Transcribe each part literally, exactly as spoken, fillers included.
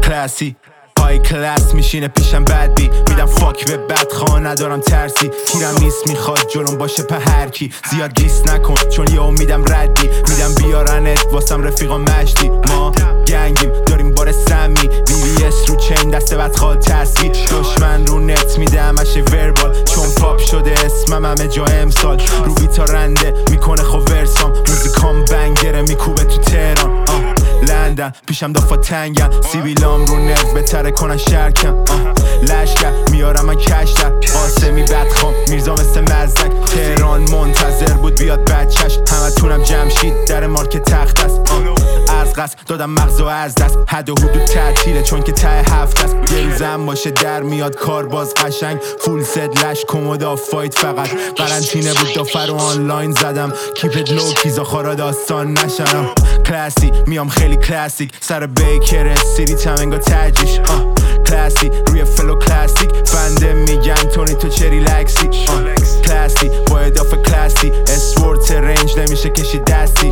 کلاسی های کلاس میشینه پیشم بد بی میدم فاک به بدخواه ندارم ترسی تیرم نیست میخواد جلوم باشه په هر کی زیاد گیس نکن چون یه امیدم ردی میدم بیارنت واسم رفیقا مشتی ما گنگیم داریم بار سمی وی وی اس رو چین دست بدخواه تصویر دشمن رو نت میده همشه وربال چون پاپ شده اسمم همه جا امسال رو بیتا رنده میکنه خو ورسام موزیکام بنگره میکوبه تو تهران لندن پیشم دافا تنگن سیبیلام رو نت بتره کنن شرکم لشکر میارم من کشتر قاسمی بدخوام میرزا مثل مزدک تهران منتظر بود بیاد بچش همه تونم جمشید در مارک تخت است از قصد دادم مغز و از دست حد و حدود تعطیله چون که ته هفت است یه روزم باشه در میاد کار باز قشنگ فول ست لش کمودا فایت فقط قرنطینه بود دافر و آنلاین زدم کیپت لو کیزا خارا داستان نشنم کلاسی میام خیلی کلاسیک سر بیکر سیریت هم انگا تجیش کلاسی روی فلو کلاسیک بنده میگن تونی تو چه ریلکسی کلاسی با اضافه کلاسی اسورت رنج نمیشه کشی دستی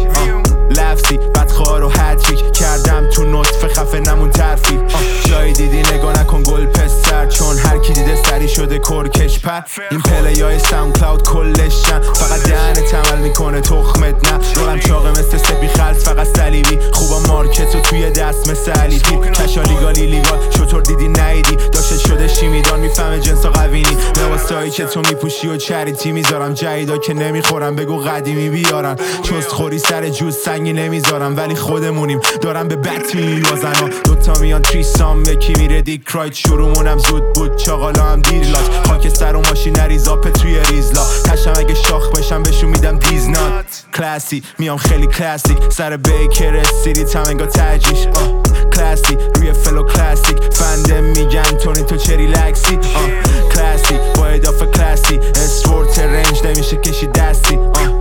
لفظی بدخواه رو هتریک کردم تو نطفه خفه نمون ترفی جایی دیدی نگاه نکن گل پسر چون هر کی دیده سری شده کرکش پر این پلی های ساوند کلاود کلشن فقط دهنت عمل میکنه تخمت نه رولم چاقه مثل سپی خلص فقط صلیبی خوبا مارکت و توی دست مثل علیپی کشالی گالی لیگال شطور دیدی نیدی داشت شده شیمیدان میفهمه جنسا قوینی لباسایی که تو میپوشی و چریتی میذارم جدیدا که نمیخورم بگو قدیمی بیارن چست خوری سر جوز سنگی نمیذارم ولی خودمونیم دارم به بط میوازن دوتا میان تریسام یکی میره دیک رایت شروعمونم زود بود چاقالا هم دیر لاک خاک سر و ماشین نریزاپه توی ریزلا تشم اگه شاخ بشم بهشون میدم دیزنات کلاسی میام خیلی کلاسیک سر بیکر سیریت هم انگا تجیش کلاسی روی فلو کلاسیک فنده میگن تونی تو چه ریلکسی کلاسی با اضافه کلاسی اسورت رنج نمیشه کشی دستی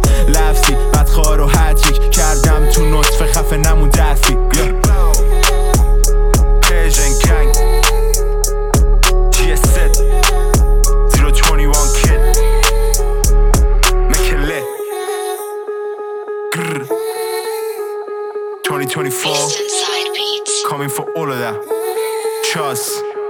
لفظی بدخواه رو هتریک کردم تو نطفه خفه نمون درفی پیجن کنگ جی اس زد زیرو توانی وان کد مکله twenty twenty-four coming for all of that trust